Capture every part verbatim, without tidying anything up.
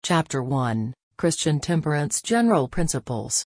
Chapter one, Christian Temperance General Principles.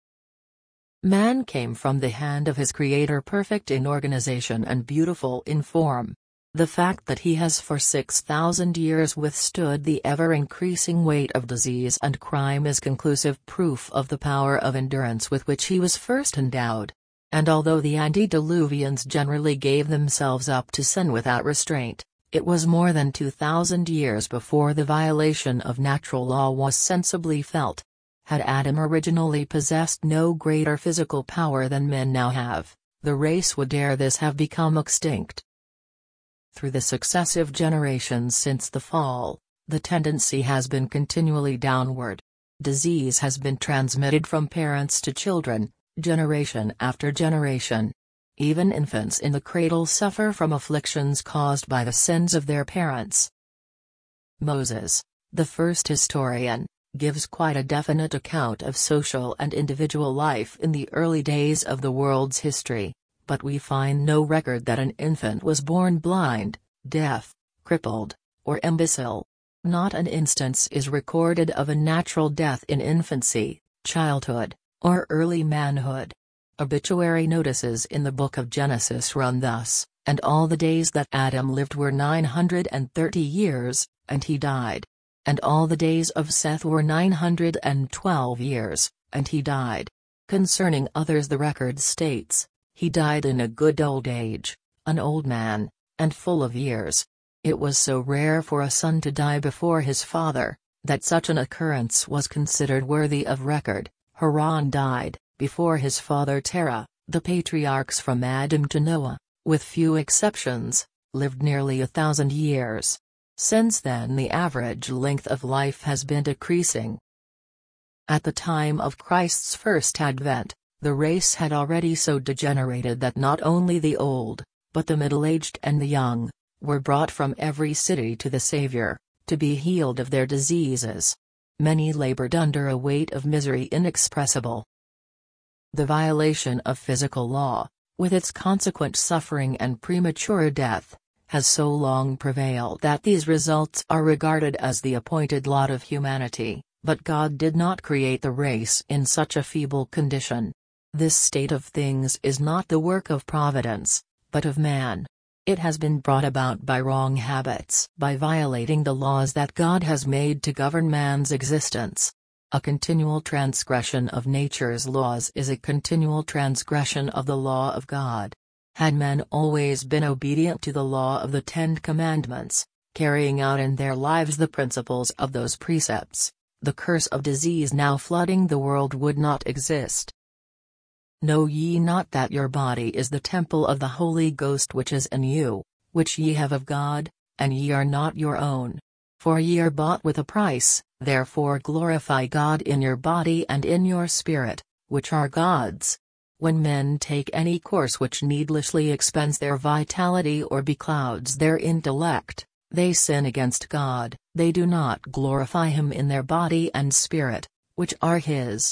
Man came from the hand of his Creator perfect in organization and beautiful in form. The fact that he has for six thousand years withstood the ever-increasing weight of disease and crime is conclusive proof of the power of endurance with which he was first endowed. And although the antediluvians generally gave themselves up to sin without restraint, it was more than two thousand years before the violation of natural law was sensibly felt. Had Adam originally possessed no greater physical power than men now have, the race would ere this have become extinct. Through the successive generations since the fall, the tendency has been continually downward. Disease has been transmitted from parents to children, generation after generation. Even infants in the cradle suffer from afflictions caused by the sins of their parents. Moses, the first historian, gives quite a definite account of social and individual life in the early days of the world's history, but we find no record that an infant was born blind, deaf, crippled, or imbecile. Not an instance is recorded of a natural death in infancy, childhood, or early manhood. Obituary notices in the book of Genesis run thus, "And all the days that Adam lived were nine hundred and thirty years, and he died. And all the days of Seth were nine hundred and twelve years, and he died." Concerning others the record states, "He died in a good old age, an old man, and full of years." It was so rare for a son to die before his father, that such an occurrence was considered worthy of record. Haran died before his father Terah. The patriarchs from Adam to Noah, with few exceptions, lived nearly a thousand years. Since then the average length of life has been decreasing. At the time of Christ's first advent, the race had already so degenerated that not only the old, but the middle-aged and the young, were brought from every city to the Savior, to be healed of their diseases. Many labored under a weight of misery inexpressible. The violation of physical law, with its consequent suffering and premature death, has so long prevailed that these results are regarded as the appointed lot of humanity, but God did not create the race in such a feeble condition. This state of things is not the work of providence, but of man. It has been brought about by wrong habits, by violating the laws that God has made to govern man's existence. A continual transgression of nature's laws is a continual transgression of the law of God. Had men always been obedient to the law of the Ten Commandments, carrying out in their lives the principles of those precepts, the curse of disease now flooding the world would not exist. Know ye not that your body is the temple of the Holy Ghost which is in you, which ye have of God, and ye are not your own? For ye are bought with a price, therefore glorify God in your body and in your spirit, which are God's. When men take any course which needlessly expends their vitality or beclouds their intellect, they sin against God, they do not glorify Him in their body and spirit, which are His.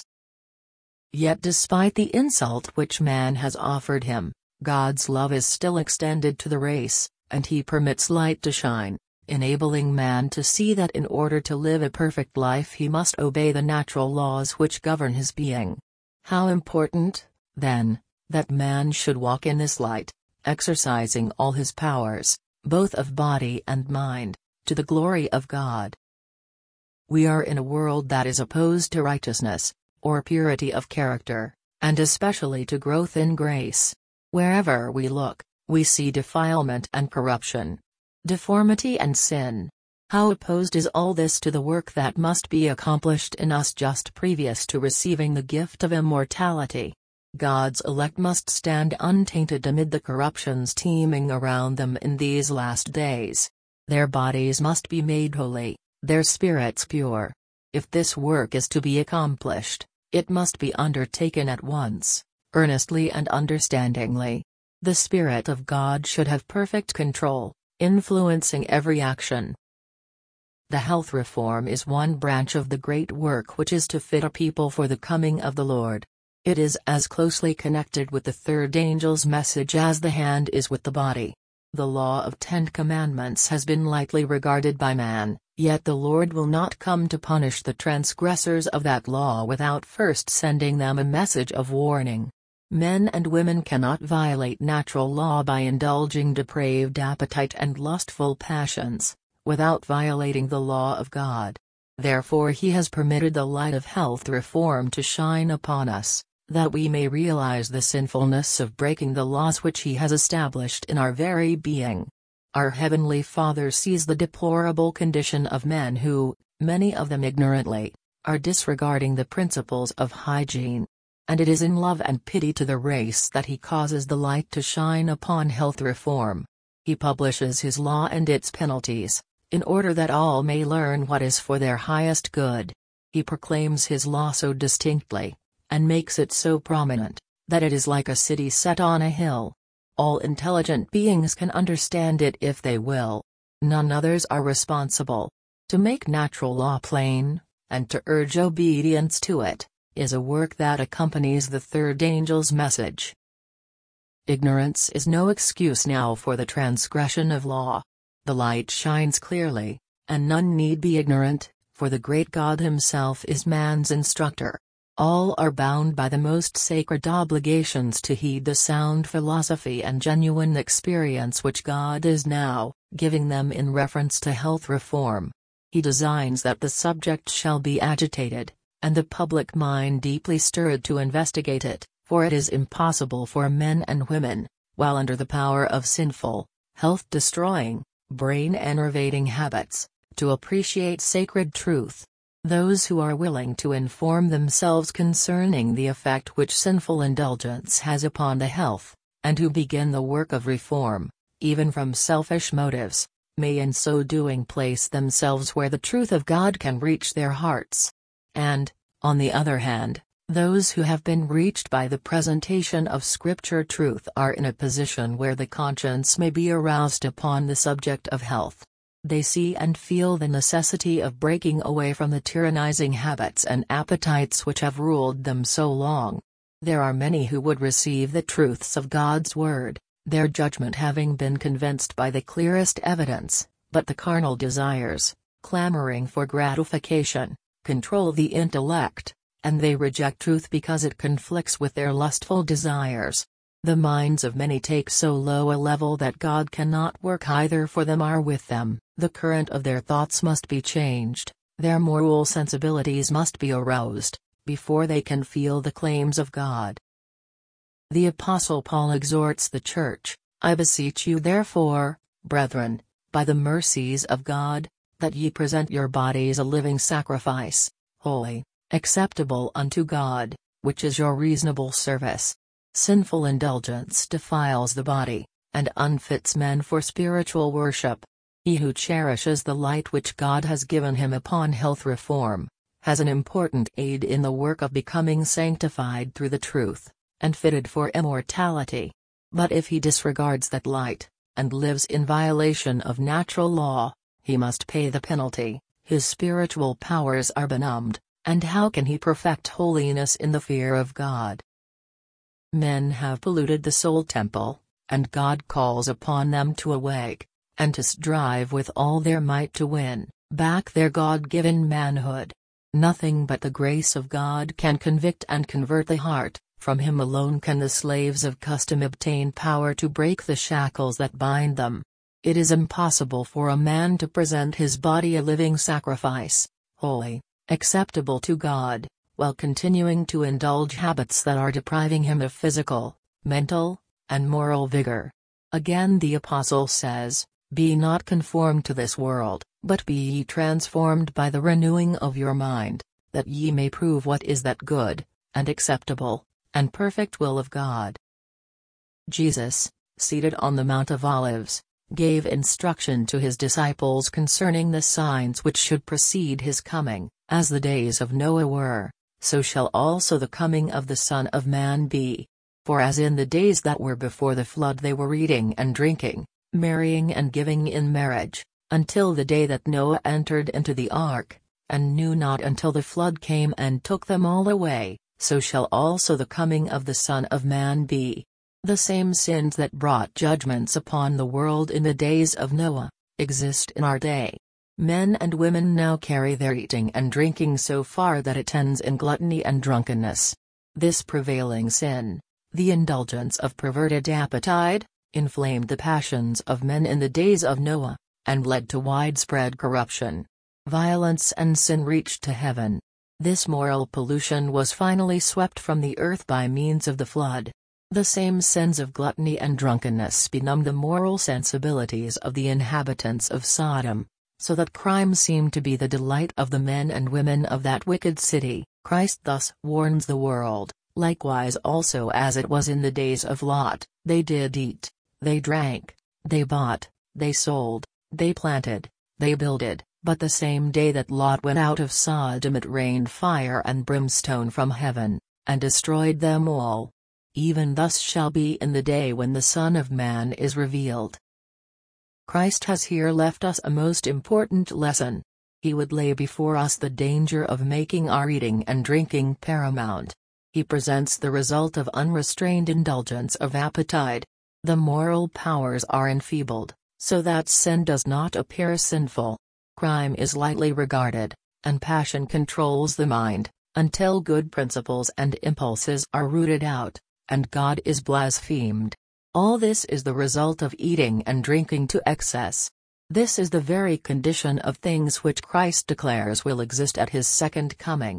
Yet despite the insult which man has offered Him, God's love is still extended to the race, and He permits light to shine, enabling man to see that in order to live a perfect life he must obey the natural laws which govern his being. How important, then, that man should walk in this light, exercising all his powers, both of body and mind, to the glory of God. We are in a world that is opposed to righteousness, or purity of character, and especially to growth in grace. Wherever we look, we see defilement and corruption, deformity and sin. How opposed is all this to the work that must be accomplished in us just previous to receiving the gift of immortality? God's elect must stand untainted amid the corruptions teeming around them in these last days. Their bodies must be made holy, their spirits pure. If this work is to be accomplished, it must be undertaken at once, earnestly and understandingly. The Spirit of God should have perfect control, influencing every action. The health reform is one branch of the great work which is to fit a people for the coming of the Lord. It is as closely connected with the third angel's message as the hand is with the body. The law of Ten Commandments has been lightly regarded by man, yet the Lord will not come to punish the transgressors of that law without first sending them a message of warning. Men and women cannot violate natural law by indulging depraved appetite and lustful passions, without violating the law of God. Therefore He has permitted the light of health reform to shine upon us, that we may realize the sinfulness of breaking the laws which He has established in our very being. Our Heavenly Father sees the deplorable condition of men who, many of them ignorantly, are disregarding the principles of hygiene. And it is in love and pity to the race that He causes the light to shine upon health reform. He publishes His law and its penalties, in order that all may learn what is for their highest good. He proclaims His law so distinctly, and makes it so prominent, that it is like a city set on a hill. All intelligent beings can understand it if they will. None others are responsible. To make natural law plain, and to urge obedience to it, is a work that accompanies the third angel's message. Ignorance is no excuse now for the transgression of law. The light shines clearly, and none need be ignorant, for the great God Himself is man's instructor. All are bound by the most sacred obligations to heed the sound philosophy and genuine experience which God is now giving them in reference to health reform. He designs that the subject shall be agitated, and the public mind deeply stirred to investigate it, for it is impossible for men and women, while under the power of sinful, health-destroying, brain-enervating habits, to appreciate sacred truth. Those who are willing to inform themselves concerning the effect which sinful indulgence has upon the health, and who begin the work of reform, even from selfish motives, may in so doing place themselves where the truth of God can reach their hearts. And, on the other hand, those who have been reached by the presentation of Scripture truth are in a position where the conscience may be aroused upon the subject of health. They see and feel the necessity of breaking away from the tyrannizing habits and appetites which have ruled them so long. There are many who would receive the truths of God's Word, their judgment having been convinced by the clearest evidence, but the carnal desires, clamoring for gratification, control the intellect, and they reject truth because it conflicts with their lustful desires. The minds of many take so low a level that God cannot work either for them or with them. The current of their thoughts must be changed, their moral sensibilities must be aroused, before they can feel the claims of God. The Apostle Paul exhorts the Church, "I beseech you therefore, brethren, by the mercies of God, that ye present your bodies a living sacrifice, holy, acceptable unto God, which is your reasonable service." Sinful indulgence defiles the body, and unfits men for spiritual worship. He who cherishes the light which God has given him upon health reform, has an important aid in the work of becoming sanctified through the truth, and fitted for immortality. But if he disregards that light, and lives in violation of natural law, he must pay the penalty. His spiritual powers are benumbed, and how can he perfect holiness in the fear of God? Men have polluted the soul temple, and God calls upon them to awake, and to strive with all their might to win back their God-given manhood. Nothing but the grace of God can convict and convert the heart. From Him alone can the slaves of custom obtain power to break the shackles that bind them. It is impossible for a man to present his body a living sacrifice, holy, acceptable to God, while continuing to indulge habits that are depriving him of physical, mental, and moral vigor. Again the Apostle says, "Be not conformed to this world, but be ye transformed by the renewing of your mind, that ye may prove what is that good, and acceptable, and perfect will of God." Jesus, seated on the Mount of Olives, gave instruction to His disciples concerning the signs which should precede His coming. "As the days of Noah were, so shall also the coming of the Son of Man be. For as in the days that were before the flood they were eating and drinking, marrying and giving in marriage, until the day that Noah entered into the ark, and knew not until the flood came and took them all away, so shall also the coming of the Son of Man be. The same sins that brought judgments upon the world in the days of Noah exist in our day. Men and women now carry their eating and drinking so far that it ends in gluttony and drunkenness. This prevailing sin, the indulgence of perverted appetite, inflamed the passions of men in the days of Noah, and led to widespread corruption. Violence and sin reached to heaven. This moral pollution was finally swept from the earth by means of the flood. The same sins of gluttony and drunkenness benumbed the moral sensibilities of the inhabitants of Sodom, so that crime seemed to be the delight of the men and women of that wicked city. Christ thus warns the world, likewise also as it was in the days of Lot, they did eat, they drank, they bought, they sold, they planted, they builded, but the same day that Lot went out of Sodom it rained fire and brimstone from heaven, and destroyed them all. Even thus shall be in the day when the Son of Man is revealed. Christ has here left us a most important lesson. He would lay before us the danger of making our eating and drinking paramount. He presents the result of unrestrained indulgence of appetite. The moral powers are enfeebled, so that sin does not appear sinful. Crime is lightly regarded, and passion controls the mind, until good principles and impulses are rooted out, and God is blasphemed. All this is the result of eating and drinking to excess. This is the very condition of things which Christ declares will exist at his second coming.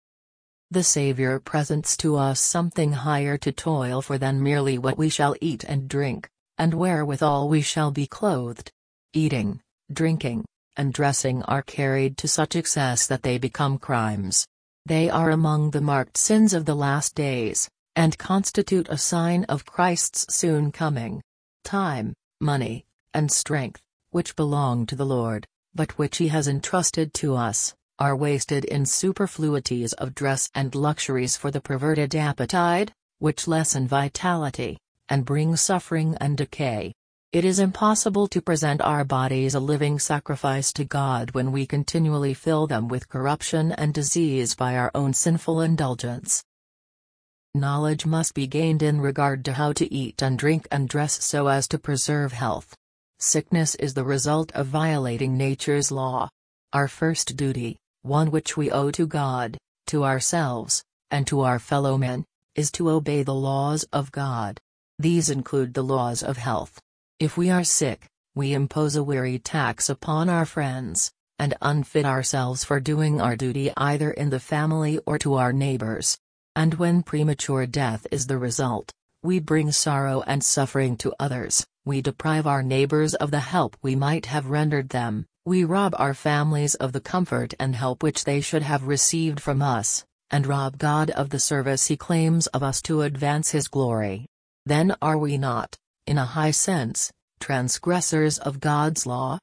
The Savior presents to us something higher to toil for than merely what we shall eat and drink, and wherewithal we shall be clothed. Eating, drinking, and dressing are carried to such excess that they become crimes. They are among the marked sins of the last days, and constitute a sign of Christ's soon coming. Time, money, and strength, which belong to the Lord, but which he has entrusted to us, are wasted in superfluities of dress and luxuries for the perverted appetite, which lessen vitality, and bring suffering and decay. It is impossible to present our bodies a living sacrifice to God when we continually fill them with corruption and disease by our own sinful indulgence. Knowledge must be gained in regard to how to eat and drink and dress so as to preserve health. Sickness is the result of violating nature's law. Our first duty, one which we owe to God, to ourselves, and to our fellow men, is to obey the laws of God. These include the laws of health. If we are sick, we impose a weary tax upon our friends, and unfit ourselves for doing our duty either in the family or to our neighbors. And when premature death is the result, we bring sorrow and suffering to others, we deprive our neighbors of the help we might have rendered them, we rob our families of the comfort and help which they should have received from us, and rob God of the service he claims of us to advance his glory. Then are we not, in a high sense, transgressors of God's law?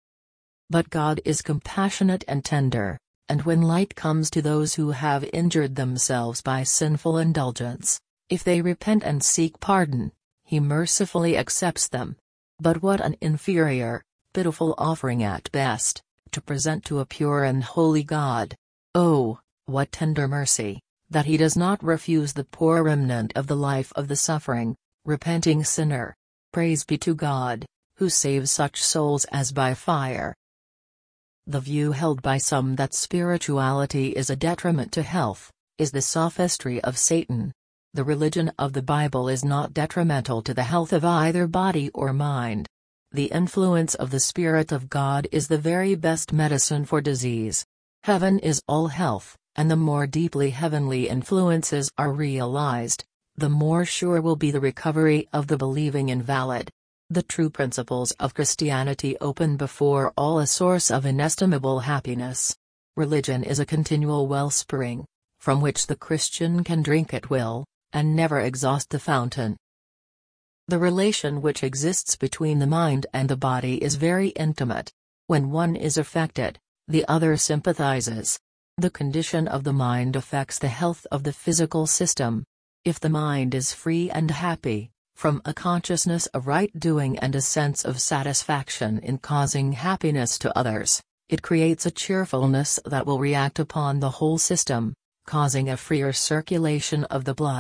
But God is compassionate and tender, and when light comes to those who have injured themselves by sinful indulgence, if they repent and seek pardon, he mercifully accepts them. But what an inferior, pitiful offering at best, to present to a pure and holy God! Oh, what tender mercy, that he does not refuse the poor remnant of the life of the suffering, repenting sinner. Praise be to God, who saves such souls as by fire. The view held by some that spirituality is a detriment to health, is the sophistry of Satan. The religion of the Bible is not detrimental to the health of either body or mind. The influence of the Spirit of God is the very best medicine for disease. Heaven is all health, and the more deeply heavenly influences are realized, the more sure will be the recovery of the believing invalid. The true principles of Christianity open before all a source of inestimable happiness. Religion is a continual wellspring, from which the Christian can drink at will, and never exhaust the fountain. The relation which exists between the mind and the body is very intimate. When one is affected, the other sympathizes. The condition of the mind affects the health of the physical system. If the mind is free and happy, from a consciousness of right doing and a sense of satisfaction in causing happiness to others, it creates a cheerfulness that will react upon the whole system, causing a freer circulation of the blood,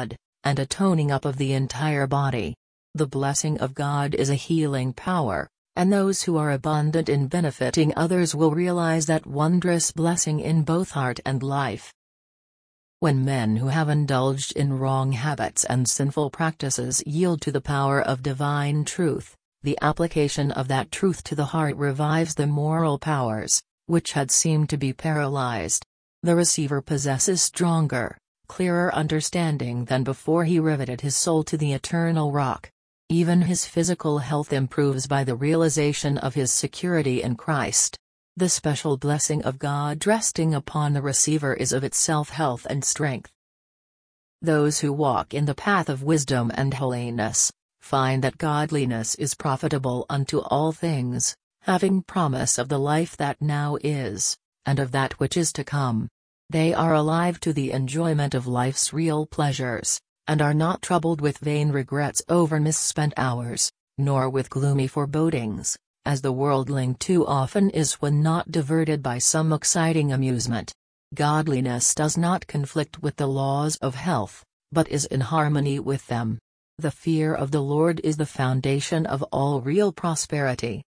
and a toning up of the entire body. The blessing of God is a healing power, and those who are abundant in benefiting others will realize that wondrous blessing in both heart and life. When men who have indulged in wrong habits and sinful practices yield to the power of divine truth, the application of that truth to the heart revives the moral powers, which had seemed to be paralyzed. The receiver possesses stronger, clearer understanding than before he riveted his soul to the eternal rock. Even his physical health improves by the realization of his security in Christ. The special blessing of God resting upon the receiver is of itself health and strength. Those who walk in the path of wisdom and holiness find that godliness is profitable unto all things, having promise of the life that now is, and of that which is to come. They are alive to the enjoyment of life's real pleasures, and are not troubled with vain regrets over misspent hours, nor with gloomy forebodings, as the worldling too often is when not diverted by some exciting amusement. Godliness does not conflict with the laws of health, but is in harmony with them. The fear of the Lord is the foundation of all real prosperity.